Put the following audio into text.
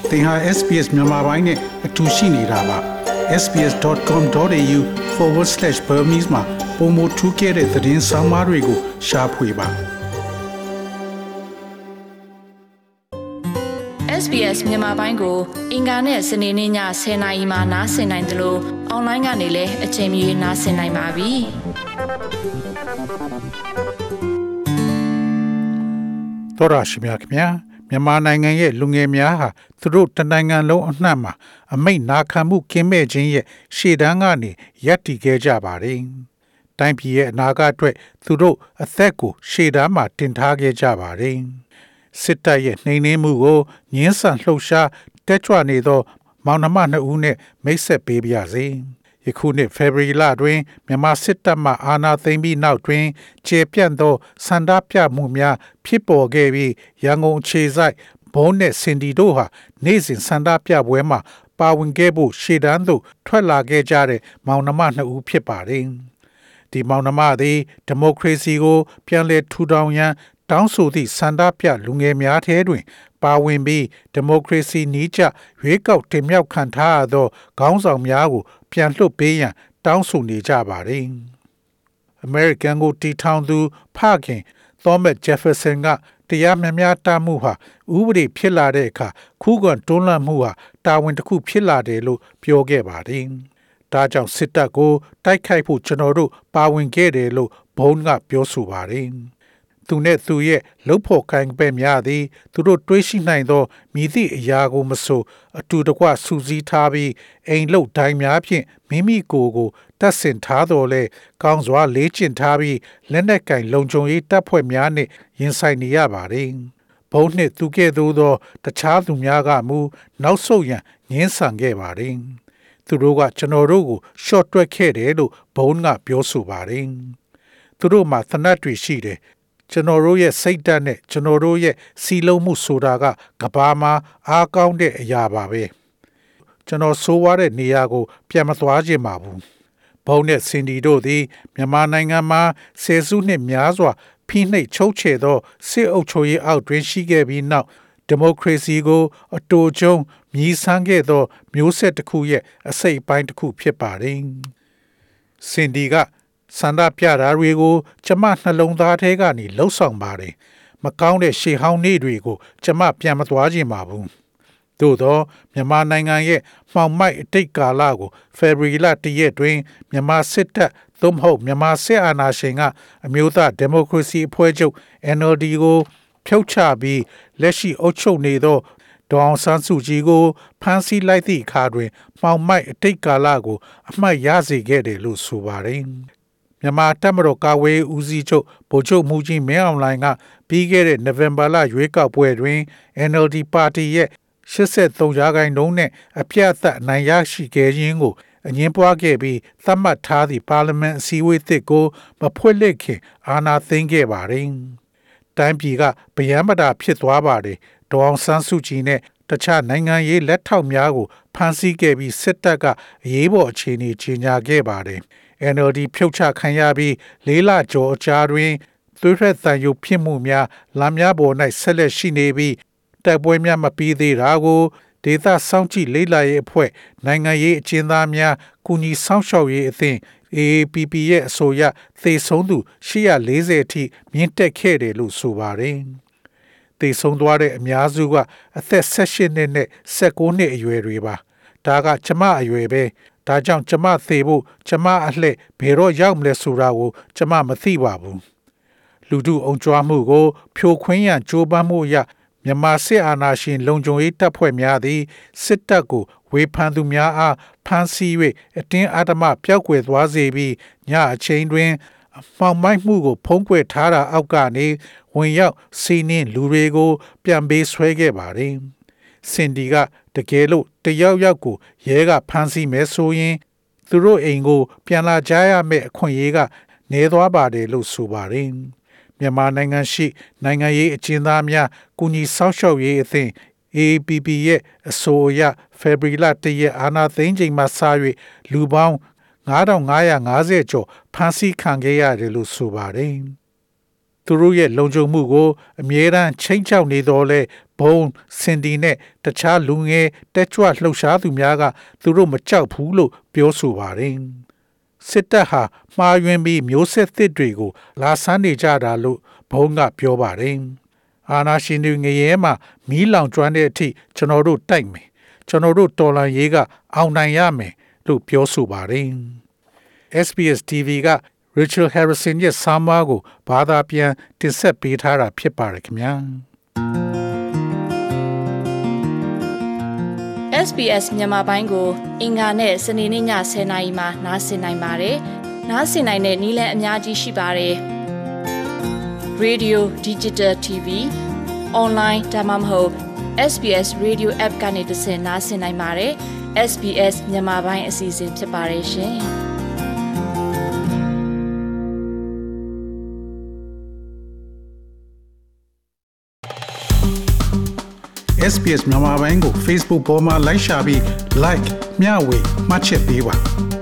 သင်ဟာ SPS မြန်မာပိုင်းနဲ့အတူရှိနေတာပါ sbs.com.au/burmese မှာပုံမထူးခဲ့တဲ့သတင်းစာမားတွေကိုရှားဖွေပါ SBS မြန်မာပိုင်းကိုအင်ကာနဲ့စနေနေ့ည10:00နာရီမှနားဆင်နိုင်တယ်လို့အွန်လိုင်းကနေလည်းအချိန်မီနားဆင်နိုင်ပါပြီ။သောရရှိမြခင်မြန်မာနိုင်ငံရဲ့လူငယ်များဟာသူတို့တနိုင်ငံလုံးအနှံ့မှာအမိန့်နာခံမှုကင်းမဲ့ခြင်းရဲ့ရှေ့တန်းကနေရပ်တည်ခဲ့ကြပါတယ်။တိုင်းပြည်ရဲ့အနာဂတ်အတွက်သူတို့အသက်ကိုရှေ့တန်းမှာတင်ထားခဲ့ကြပါတယ်။စစ်တပ်ရဲ့နှိမ်နင်းမှုကိုငင်းဆန်လှုပ်ရှားတက်ကြွနေသောမောင်နှမ2ဦးနဲ့မိတ်ဆက်ပေးပါရစေ။ယခုနှစ်ဖေဖော်ဝါရီလတွင်မြန်မာစစ်တပ်မှအာဏာသိမ်းပြီးနောက်တွင်ခြေပြန့်သောဆန္ဒပြမှုများဖြစ်ပေါ်ခဲ့ပြီးရန်ကုန်အခြေစိုက်ဘုံနဲ့စင်ဒီတို့ဟာနေ့စဉ်ဆန္ဒပြပွဲမှာပါဝင်ခဲ့ဖို့ရှေ့တန်းသို့ထွက်လာခဲ့ကြတဲ့မောင်နှမ2ဦးဖြစ်ပါတယ်။ဒီမောင်နှမသည်ဒီမိုကရေစီကိုပြန်လည်ထူထောင်ရန်တောင်းဆိုသည့်ဆန္ဒပြလူငယ်များထဲတွင်ပါဝင်ပြီးဒီမိုကရေစီနည်းကျရွေးကောက်တင်မြှောက်ခံထားရသောခေါင်းဆောင်များကိုပြန်လွှတ်ပေးရန်တောင်းဆိုနေကြပါတယ်။ American ကိုတီထောင်သူဖခင် Thomas Jefferson ကတရားမျှတမှုဟာဥပဒေဖြစ်လာတဲ့အခါခုခံတွန်းလှန်မှုဟာတာဝန်တစ်ခုဖြစ်လာတယ်လို့ပြောခဲ့ပါတယ်။ဒါကြောင့်စစ်တပ်ကိုတိုက်ခိုက်ဖို့ကျွန်တော်တို့ပါဝင်ခဲ့တယ်လို့ဘုန်းကပြောဆိုပါတယ်။သူနဲ့သူရဲ့လှုပ်ဖို့ကိုင်ပဲ့များသည်သူတို့တွေးရှိနိုင်သောမြည်သည့်အရာကိုမဆိုအတူတကွစူးစီးထားပြီးအိမ်လုတ်တိုင်းများဖြင့်မိမိကိုယ်ကိုတပ်ဆင်ထားတော်လဲကောင်းစွာလေ့ကျင့်ထားပြီးလက်နက်ကင်လုံခြုံရေးတပ်ဖွဲ့များနှင့်ရင်ဆိုင်နေရပါတယ်။ဘုံနှင့်သူကဲ့သို့သောတခြားသူများကမူနောက်ဆုတ်ရန်ငင်းဆန်ခဲ့ပါတယ်။သူတို့ကကျွန်တော်တို့ကိုရှော့တွက်ခဲ့တယ်လို့ဘုံကပြောဆိုပါတယ်။သူတို့မှာသနတ်တွေရှိတယ်ကျွန်တော်တို့ရဲ့စိတ်ဓာတ်နဲ့ကျွန်တော်တို့ရဲ့စီလုံးမှုဆိုတာကကဘာမှာအားကောင်းတဲ့အရာပါပဲကျွန်တော်ဆိုးဝါးတဲ့နေရာကိုပြန်မသွားခြင်းပါဘူးဘုံနဲ့စင်ဒီတို့သည်မြန်မာနိုင်ငံမှာဆယ်စုနှစ်များစွာဖိနှိပ်ချုပ်ချယ်သောစစ်အုပ်ချုပ်ရေးအောက်တွင်ရှိခဲ့ပြီးနောက်ဒီမိုကရေစီကိုအတူကျုံမြည်ဆန်းခဲ့သောမျိုးဆက်တစ်ခုရဲ့အစိတ်အပိုင်းတစ်ခုဖြစ်ပါတယ်စင်ဒီကဆန္ဒပြတာတွေကိုကျမနှလုံးသားထဲကနေလှုပ်ဆောင်ပါတယ်မကောင်းတဲ့ရှေးဟောင်းနေ့တွေကိုကျမပြန်မသွားခြင်းပါဘူးသို့သောမြန်မာနိုင်ငံရဲ့မှောင်မိုက်အတိတ်ကာလကိုဖေဖော်ဝါရီလ1ရက်တွင်မြန်မာစစ်တပ်သို့မဟုတ်မြန်မာစစ်အာဏာရှင်ကအမျိုးသားဒီမိုကရေစီအဖွဲ့ချုပ် NLD ကိုဖြုတ်ချပြီးလက်ရှိအုပ်ချုပ်နေသောဒေါအောင်ဆန်းစုကြည်ကိုဖမ်းဆီးလိုက်သည့်အခါတွင်မှောင်မိုက်အတိတ်ကာလကိုအမှတ်ရစေခဲ့တယ်လို့ဆိုပါတယ်မြန်မာတပ်မတော်ကာကွယ်ဦးစီးချုပ်ဗိုလ်ချုပ်မှူးကြီးမင်းအောင်လှိုင်ကပြီးခဲ့တဲ့နိုဝင်ဘာလရွေးကောက်ပွဲတွင် NLD ပါတီရဲ့83%နဲ့အပြတ်အသတ်နိုင်ရရှိခဲ့ခြင်းကိုအငင်းပွားခဲ့ပြီးသတ်မှတ်ထားသည့်ပါလီမန်အစည်းအဝေးသစ်ကိုမဖွင့်လှစ်ခင်အာဏာသိမ်းခဲ့ပါတယ်။တိုင်းပြည်ကဗျမ်းမတာဖြစ်သွားပါတယ်။ဒေါအောင်ဆန်းစုကြည်နဲ့တခြားနိုင်ငံရေးလက်ထောက်များကိုဖမ်းဆီးခဲ့ပြီးစစ်တပ်ကအရေးပေါ်အခြေအနေကြေညာခဲ့ပါတယ်။ NLD ဖြုတ်ချခံရပြီး4လကျော်အကြာတွင်သွေးထွက်သံယိုဖြစ်မှုများလမ်းများပေါ်၌ဆက်လက်ရှိနေပြီးတိုက်ပွဲများမပြီးသေးတာကိုဒေသစောင့်ကြည့်လေ့လာရေးအဖွဲ့နိုင်ငံရေးအကျဉ်းသားများကူညီဆောင်ရှောက်ရေးအသင်း AAPP ရဲ့အဆိုအရသေဆုံးသူ840အထိမြင့်တက်ခဲ့တယ်လို့ဆိုပါတယ်။သေဆုံးသွားတဲ့အများစုကအသက်18နှစ်နဲ့19နှစ်အရွယ်တွေပါ။ဒါကကျမအရွယ်ပဲဒါကြောင့်ကျမသေဖို့ကျမအလှည့်ဘယ်တော့ရောက်မလဲဆိုတာကိုကျမမသိပါဘူးလူထုအုံကြွားမှုကိုဖြိုခွင်းရန်ကြိုးပမ်းမှုရမြန်မာစစ်အာဏာရှင်လုံခြုံရေးတပ်ဖွဲ့များသည်စစ်တပ်ကိုဝေဖန်သူများအားဖမ်းဆီး၍အတင်းအဓမ္မပျောက်ကွယ်သွားစေပြီးညအချိန်တွင်မှောင်မိုက်မှုကိုဖုံးကွယ်ထားတာအောက်ကနေဝင်ရောက်စီးနင်းလူတွေကိုပြန်ပေးဆွဲခဲ့ပါတယ်စင်ဒီကတကယ်လို့တယောက်ယောက်ကိုရဲကဖမ်းဆီးမယ်ဆိုရင်သူတို့အိမ်ကိုပြန်လာကြရမယ့်အခွင့်အရေးကနေသွားပါတယ်လို့ဆိုပါတယ်မြန်မာနိုင်ငံရှိနိုင်ငံရေးအကျဉ်းသားများကူညီဆောင်ရှောက်ရေးအသင်း AAPP ရဲ့အဆိုအရဖေဖော်ဝါရီလ1ရက်အာဏာသိမ်းချိန်မှစ၍လူပေါင်း 9550 ကျော်ဖမ်းဆီးခံခဲ့ရတယ်လို့ဆိုပါတယ်သူတို့ရဲ့လုံခြုံမှုကိုအမြဲတမ်းချိန်ချောက်နေတော့လဲဘုံစင်ဒီနဲ့တခြားလူငယ်တက်ကြွလှုပ်ရှားသူများကသူတို့မကြောက်ဘူးလို့ပြောဆိုပါတယ်စစ်တပ်ဟာမှားယွင်းပြီးမျိုးဆက်သစ်တွေကိုလာဆန်းနေကြတာလို့ဘုံကပြောပါတယ်အာနာရှင်တွေငရဲမှာမီးလောင်ကျွမ်းတဲ့အထိကျွန်တော်တို့တိုက်မယ်ကျွန်တော်တို့တော်လှန်ရေးကအောင်နိုင်ရမယ်လို့ပြောဆိုပါတယ် SBS TV က Rachel Harrison ရဲ့ဆောင်းပါးကိုဘာသာပြန်တင်ဆက်ပေးထားတာဖြစ်ပါတယ်ခင်ဗျာ SBS မြန်မာပိုင်းကိုအင်္ဂါနဲ့စနေနေ့ည10:00နာရီမှနားဆင်နိုင်ပါတယ်။နားဆင်နိုင်တဲ့နည်းလမ်းအများကြီးရှိပါတယ်။ Radio Digital TV Online ဒါမှမဟုတ် SBS Radio App ကနေတဆင့်နားဆင်နိုင်ပါတယ်။ SBS မြန်မာပိုင်းအစီအစဉ်ဖြစ်ပါတယ်ရှင်။ SBS မြန်မာပိုင်းကို Facebook ပေါ်မှာ like ရှာပြီး like မျှဝေမှတ်ချက်ပေးပါ